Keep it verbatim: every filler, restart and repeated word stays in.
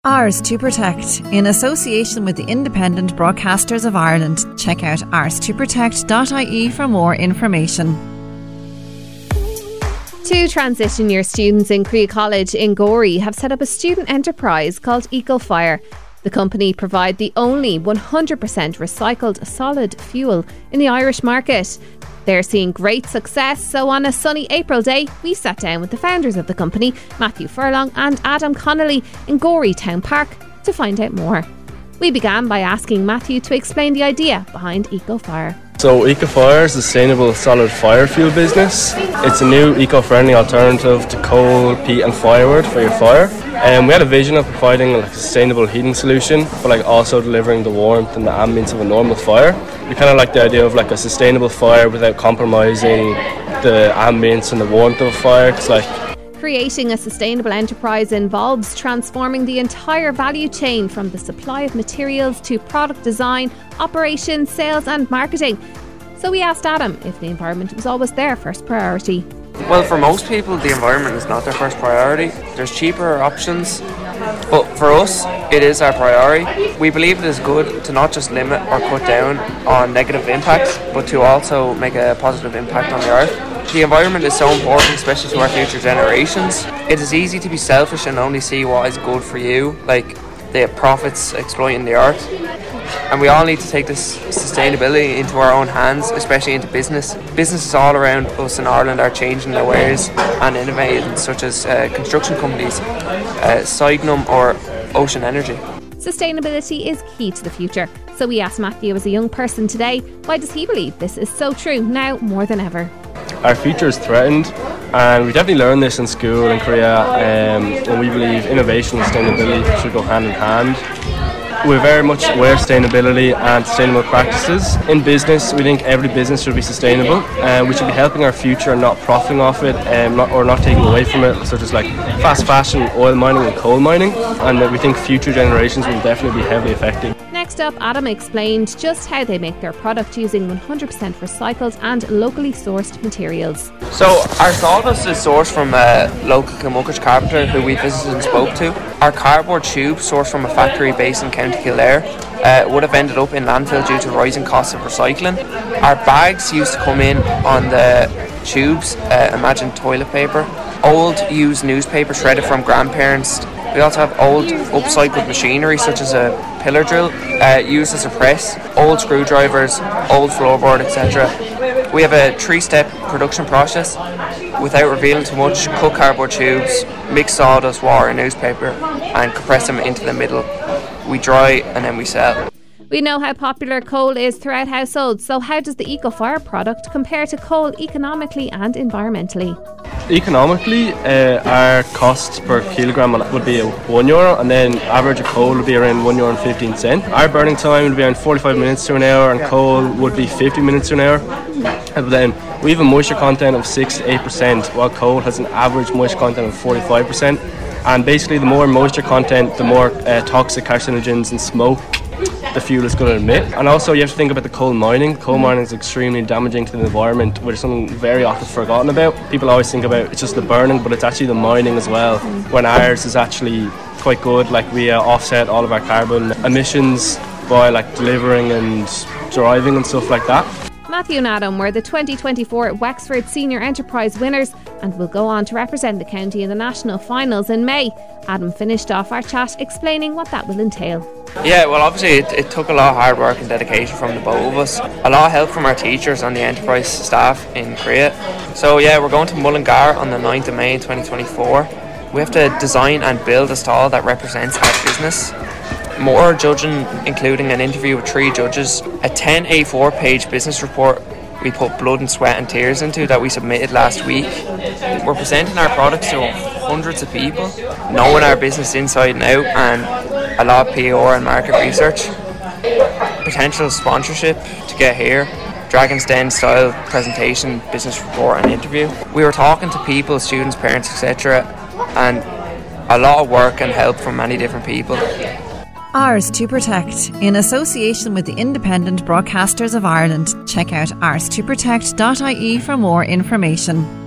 Ours to Protect, in association with the Independent Broadcasters of Ireland. Check out ours to protect dot I E for more information. Two transition year students in Crea College in Gorey have set up a student enterprise called EcoFire. The company provide the only one hundred percent recycled solid fuel in the Irish market. They're seeing great success, so on a sunny April day, we sat down with the founders of the company, Matthew Furlong and Adam Connolly, in Gorey Town Park to find out more. We began by asking Matthew to explain the idea behind EcoFire. So EcoFire is a sustainable solid fire fuel business. It's a new eco-friendly alternative to coal, peat and firewood for your fire. And um, we had a vision of providing like, a sustainable heating solution, but like also delivering the warmth and the ambience of a normal fire. We kind of like the idea of like a sustainable fire without compromising the ambience and the warmth of a fire. Cause, like, Creating a sustainable enterprise involves transforming the entire value chain, from the supply of materials to product design, operations, sales and marketing. So we asked Adam if the environment was always their first priority. Well, for most people, the environment is not their first priority. There's cheaper options, but for us, it is our priority. We believe it is good to not just limit or cut down on negative impacts, but to also make a positive impact on the earth. The environment is so important, especially to our future generations. It is easy to be selfish and only see what is good for you, like the profits exploiting the earth. And we all need to take this sustainability into our own hands, especially into business. Businesses all around us in Ireland are changing their ways and innovating, such as uh, construction companies, uh, Signum or Ocean Energy. Sustainability is key to the future. So we asked Matthew, as a young person today, why does he believe this is so true now more than ever? Our future is threatened, and we definitely learn this in school in Korea, um, and we believe innovation and sustainability should go hand in hand. We're very much aware of sustainability and sustainable practices. In business, we think every business should be sustainable, and uh, we should be helping our future and not profiting off it, um, not, or not taking away from it, such as like fast fashion, oil mining and coal mining, and uh, we think future generations will definitely be heavily affected. Next up, Adam explained just how they make their product using one hundred percent recycled and locally sourced materials. So our sawdust is sourced from a local Kilmuckridge carpenter who we visited and spoke to. Our cardboard tube, sourced from a factory based in County Kildare, uh, would have ended up in landfill due to rising costs of recycling. Our bags used to come in on the tubes, uh, imagine toilet paper. Old used newspaper shredded from grandparents. We also have old upcycled machinery such as a pillar drill uh, used as a press, old screwdrivers, old floorboard, et cetera. We have a three-step production process. Without revealing too much, cut cardboard tubes, mix sawdust, water and newspaper and compress them into the middle. We dry and then we sell. We know how popular coal is throughout households, so how does the EcoFire product compare to coal economically and environmentally? Economically, uh, our cost per kilogram would be one euro, and then average of coal would be around one euro and fifteen cent. Our burning time would be around forty-five minutes to an hour, and coal would be fifty minutes to an hour. And then we have a moisture content of six to eight percent, while coal has an average moisture content of forty-five percent. And basically, the more moisture content, the more uh, toxic carcinogens and smoke the fuel is going to emit. And also you have to think about the coal mining. Coal mining is extremely damaging to the environment, which is something very often forgotten about. People always think about it's just the burning, but it's actually the mining as well, when ours is actually quite good. Like we uh, offset all of our carbon emissions by like delivering and driving and stuff like that. Matthew and Adam were the twenty twenty-four Wexford Senior Enterprise winners and will go on to represent the county in the national finals in May. Adam finished off our chat explaining what that will entail. Yeah, well obviously it, it took a lot of hard work and dedication from the both of us. A lot of help from our teachers and the enterprise staff in Crea. So yeah, we're going to Mullingar on the ninth of May twenty twenty-four. We have to design and build a stall that represents our business. More judging, including an interview with three judges, a ten A four page business report we put blood and sweat and tears into that we submitted last week. We're presenting our products to hundreds of people, knowing our business inside and out, and a lot of P R and market research. Potential sponsorship to get here, Dragon's Den style presentation, business report and interview. We were talking to people, students, parents, et cetera, and a lot of work and help from many different people. Ours to Protect, in association with the Independent Broadcasters of Ireland. Check out ours to protect dot I E for more information.